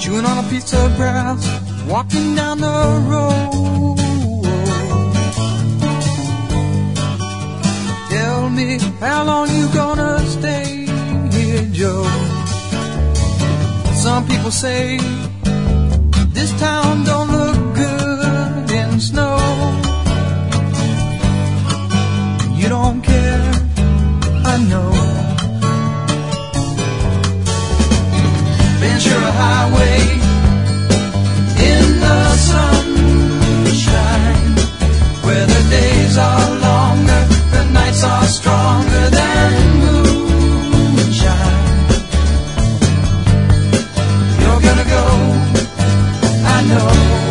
chewing on a piece of grass, walking down the road. Tell me, how long you gonna stay here, Joe? Some people say this town don't look good in snow. You don't care, I know. Ventura Highway in the sunshine, where the days are longer, the nights are stronger than moonshine. You're gonna go, I know.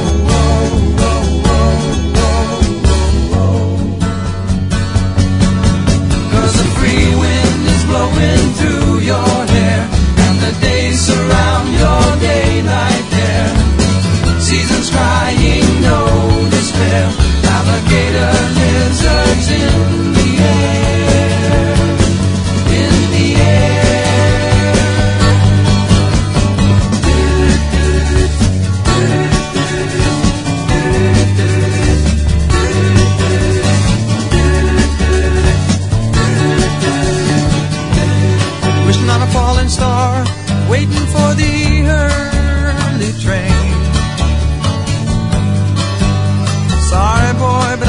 Blowing through your hair, and the days surround your daylight there. Seasons crying, no despair. Alligator lizards in the air, in the air. Wishing on a falling star, waiting for the early train. Sorry boy, but